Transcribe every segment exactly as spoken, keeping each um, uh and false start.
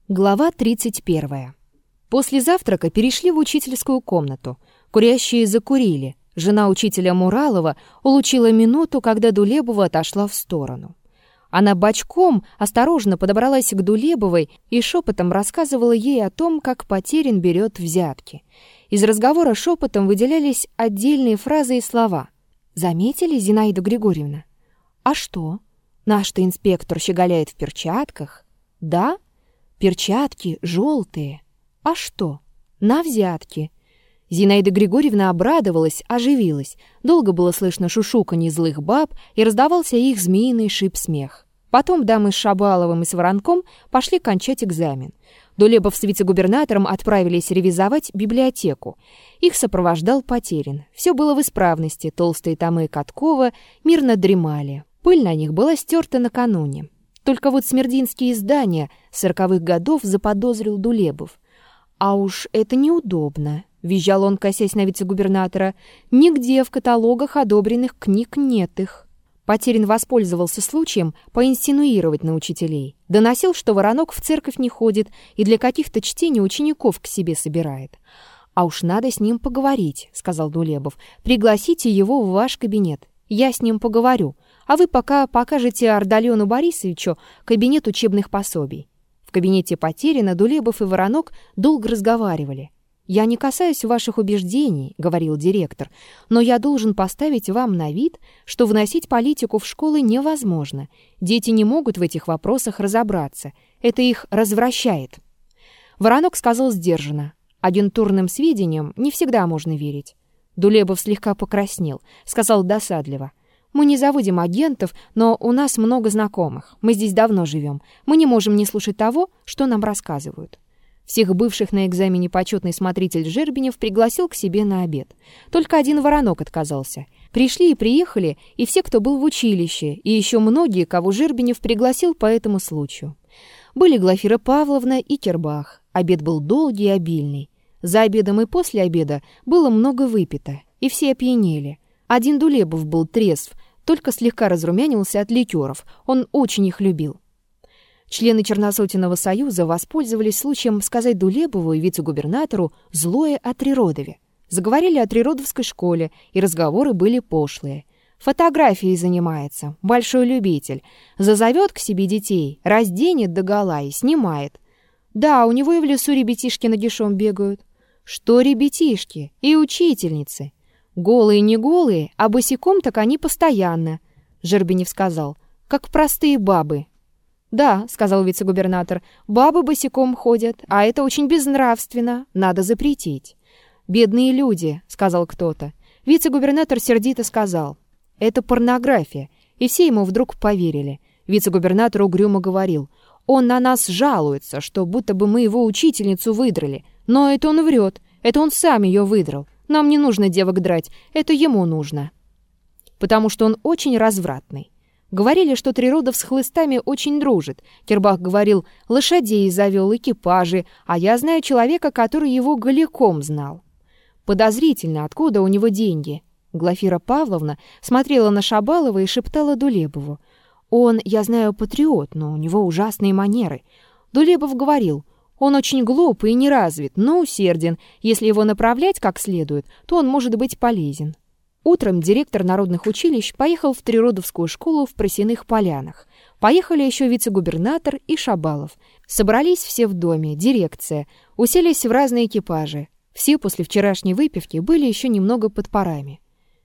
Глава тридцать первая. После завтрака перешли в учительскую комнату. Курящие закурили. Жена учителя Муралова улучила минуту, когда Дулебова отошла в сторону. Она бочком осторожно подобралась к Дулебовой и шепотом рассказывала ей о том, как Потерин берет взятки. Из разговора шепотом выделялись отдельные фразы и слова. «Заметили, Зинаида Григорьевна?» «А что? Наш-то инспектор щеголяет в перчатках?» «Да? Перчатки желтые. А что? На взятки». Зинаида Григорьевна обрадовалась, оживилась. Долго было слышно шушуканье злых баб, и раздавался их змеиный шип смех. Потом дамы с Шабаловым и с Воронком пошли кончать экзамен. Дулебов с вице-губернатором отправились ревизовать библиотеку. Их сопровождал Потерин. Все было в исправности, толстые томы Каткова мирно дремали. Пыль на них была стерта накануне. Только вот смердинские издания сороковых годов заподозрил Дулебов. «А уж это неудобно», — визжал он, косясь на вице-губернатора. «Нигде в каталогах одобренных книг нет их». Потерин воспользовался случаем поинсинуировать на учителей. Доносил, что Воронок в церковь не ходит и для каких-то чтений учеников к себе собирает. «А уж надо с ним поговорить», — сказал Дулебов. «Пригласите его в ваш кабинет. Я с ним поговорю. А вы пока покажете Ардалену Борисовичу кабинет учебных пособий». В кабинете Потерина Дулебов и Воронок долго разговаривали. «Я не касаюсь ваших убеждений», — говорил директор, «но я должен поставить вам на вид, что вносить политику в школы невозможно. Дети не могут в этих вопросах разобраться. Это их развращает». Воронок сказал сдержанно. «Агентурным сведениям не всегда можно верить». Дулебов слегка покраснел, сказал досадливо. «Мы не заводим агентов, но у нас много знакомых. Мы здесь давно живем. Мы не можем не слушать того, что нам рассказывают». Всех бывших на экзамене почетный смотритель Жербенев пригласил к себе на обед. Только один Воронок отказался. Пришли и приехали и все, кто был в училище, и еще многие, кого Жербенев пригласил по этому случаю. Были Глафира Павловна и Кербах. Обед был долгий и обильный. За обедом и после обеда было много выпито, и все опьянели. Один Дулебов был трезв, только слегка разрумянился от ликеров. Он очень их любил. Члены Черносотенного союза воспользовались случаем сказать Дулебову и вице-губернатору злое о Триродове. Заговорили о Триродовской школе, и разговоры были пошлые. Фотографией занимается, большой любитель. Зазовет к себе детей, разденет догола и снимает. Да, у него и в лесу ребятишки нагишом бегают. Что ребятишки? И учительницы. Голые не голые, а босиком так они постоянно, Жербенев сказал, как простые бабы. «Да», — сказал вице-губернатор, — «бабы босиком ходят, а это очень безнравственно, надо запретить». «Бедные люди», — сказал кто-то. Вице-губернатор сердито сказал, «это порнография», и все ему вдруг поверили. Вице-губернатор угрюмо говорил, «Он на нас жалуется, что будто бы мы его учительницу выдрали, но это он врет, это он сам ее выдрал. Нам не нужно девок драть, это ему нужно». Потому что он очень развратный. Говорили, что Триродов с хлыстами очень дружит. Кербах говорил, лошадей завел, экипажи, а я знаю человека, который его голиком знал. Подозрительно, откуда у него деньги. Глафира Павловна смотрела на Шабалова и шептала Дулебову. Он, я знаю, патриот, но у него ужасные манеры. Дулебов говорил, он очень глуп и неразвит, но усерден. Если его направлять как следует, то он может быть полезен. Утром директор народных училищ поехал в Триродовскую школу в Просяных Полянах. Поехали еще вице-губернатор и Шабалов. Собрались все в доме, дирекция, уселись в разные экипажи. Все после вчерашней выпивки были еще немного под парами.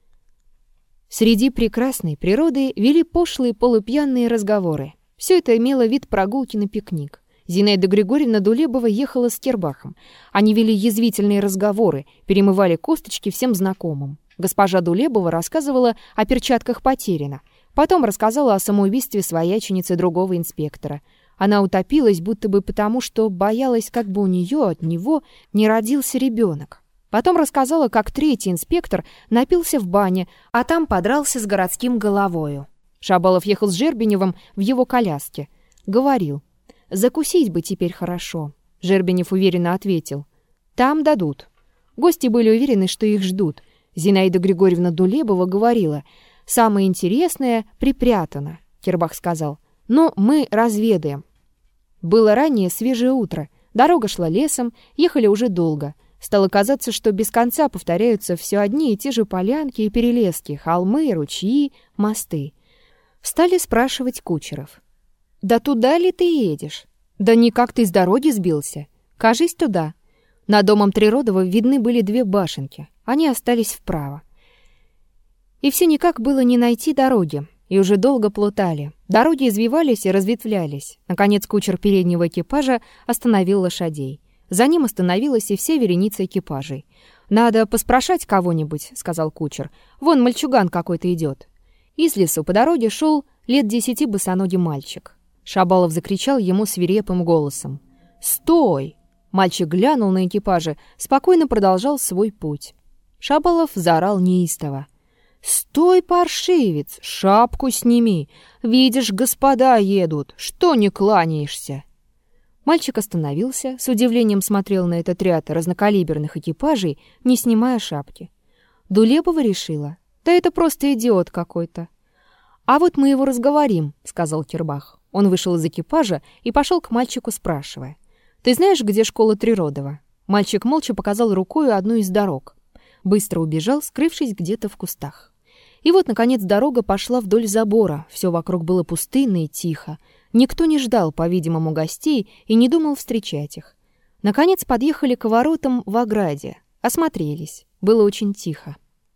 Среди прекрасной природы вели пошлые полупьяные разговоры. Все это имело вид прогулки на пикник. Зинаида Григорьевна Дулебова ехала с Кербахом. Они вели язвительные разговоры, перемывали косточки всем знакомым. Госпожа Дулебова рассказывала о перчатках Потерина. Потом рассказала о самоубийстве свояченицы другого инспектора. Она утопилась, будто бы потому, что боялась, как бы у нее от него не родился ребенок. Потом рассказала, как третий инспектор напился в бане, а там подрался с городским головою. Шабалов ехал с Жербеневым в его коляске. Говорил, «Закусить бы теперь хорошо». Жербенев уверенно ответил, «Там дадут». Гости были уверены, что их ждут. Зинаида Григорьевна Дулебова говорила, «Самое интересное припрятано», — Кербах сказал, «но мы разведаем». Было раннее свежее утро. Дорога шла лесом, ехали уже долго. Стало казаться, что без конца повторяются все одни и те же полянки и перелески, холмы, ручьи, мосты. Стали спрашивать кучеров. «Да туда ли ты едешь? Да никак ты с дороги сбился? Кажись, туда». Над домом Триродова видны были две башенки. Они остались вправо. И все никак было не найти дороги. И уже долго плутали. Дороги извивались и разветвлялись. Наконец кучер переднего экипажа остановил лошадей. За ним остановилась и вся вереница экипажей. «Надо поспрашать кого-нибудь», — сказал кучер. «Вон мальчуган какой-то идет». Из лесу по дороге шел лет десяти босоногий мальчик. Шабалов закричал ему свирепым голосом. «Стой!» Мальчик глянул на экипажи, спокойно продолжал свой путь. Шабалов заорал неистово. «Стой, паршивец! Шапку сними! Видишь, господа едут! Что не кланяешься?» Мальчик остановился, с удивлением смотрел на этот ряд разнокалиберных экипажей, не снимая шапки. Дулебова решила: «Да это просто идиот какой-то». «А вот мы его разговорим», — сказал Кербах. Он вышел из экипажа и пошел к мальчику, спрашивая: «Ты знаешь, где школа Триродова?» Мальчик молча показал рукой одну из дорог. Быстро убежал, скрывшись где-то в кустах. И вот, наконец, дорога пошла вдоль забора. Все вокруг было пустынно и тихо. Никто не ждал, по-видимому, гостей и не думал встречать их. Наконец подъехали к воротам в ограде. Осмотрелись. Было очень тихо.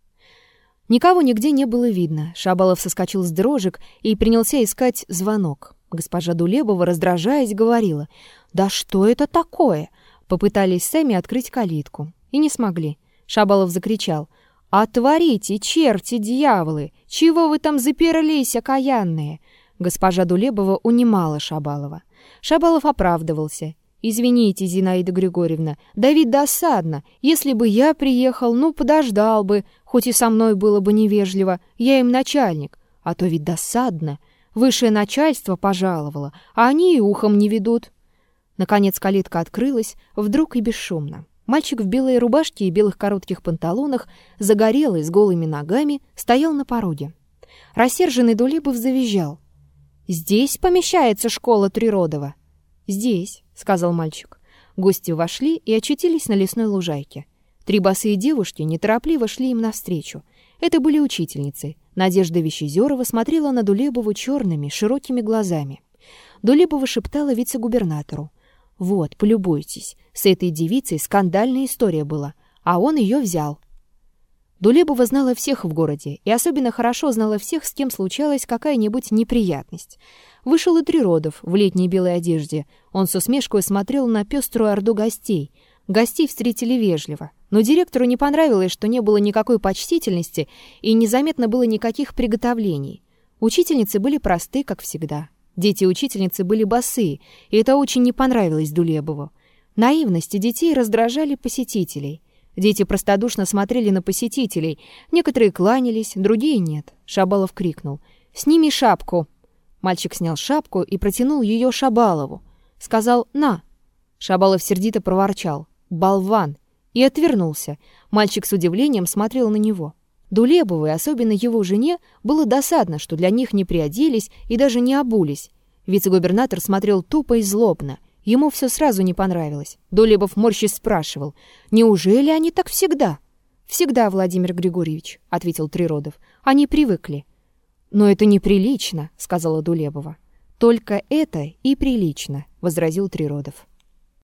Никого нигде не было видно. Шабалов соскочил с дрожек и принялся искать звонок. Госпожа Дулебова, раздражаясь, говорила: «Да что это такое?» Попытались сами открыть калитку. И не смогли. Шабалов закричал: «Отворите, черти, дьяволы! Чего вы там заперлись, окаянные?» Госпожа Дулебова унимала Шабалова. Шабалов оправдывался: «Извините, Зинаида Григорьевна, да ведь досадно. Если бы я приехал, ну, подождал бы, хоть и со мной было бы невежливо, я им начальник. А то ведь досадно. Высшее начальство пожаловало, а они и ухом не ведут». Наконец калитка открылась, вдруг и бесшумно. Мальчик в белой рубашке и белых коротких панталонах, загорелый, с голыми ногами, стоял на пороге. Рассерженный Дулебов завизжал: «Здесь помещается школа Триродова?» «Здесь», — сказал мальчик. Гости вошли и очутились на лесной лужайке. Три босые девушки неторопливо шли им навстречу. Это были учительницы. Надежда Вещезерова смотрела на Дулебову черными, широкими глазами. Дулебова шептала вице-губернатору: «Вот, полюбуйтесь, с этой девицей скандальная история была, а он ее взял». Дулебова знала всех в городе и особенно хорошо знала всех, с кем случалась какая-нибудь неприятность. Вышел и Триродов в летней белой одежде. Он с усмешкой смотрел на пеструю орду гостей. Гостей встретили вежливо, но директору не понравилось, что не было никакой почтительности и незаметно было никаких приготовлений. Учительницы были просты, как всегда. Дети учительницы были босые, и это очень не понравилось Дулебову. Наивности детей раздражали посетителей. Дети простодушно смотрели на посетителей. Некоторые кланялись, другие нет. Шабалов крикнул: «Сними шапку!» Мальчик снял шапку и протянул ее Шабалову. Сказал: «На!» Шабалов сердито проворчал: «Болван!» и отвернулся. Мальчик с удивлением смотрел на него. Дулебовой, особенно его жене, было досадно, что для них не приоделись и даже не обулись. Вице-губернатор смотрел тупо и злобно. Ему все сразу не понравилось. Дулебов морщись спрашивал: «Неужели они так всегда?» «Всегда, Владимир Григорьевич», — ответил Триродов. «Они привыкли». «Но это неприлично», — сказала Дулебова. «Только это и прилично», — возразил Триродов.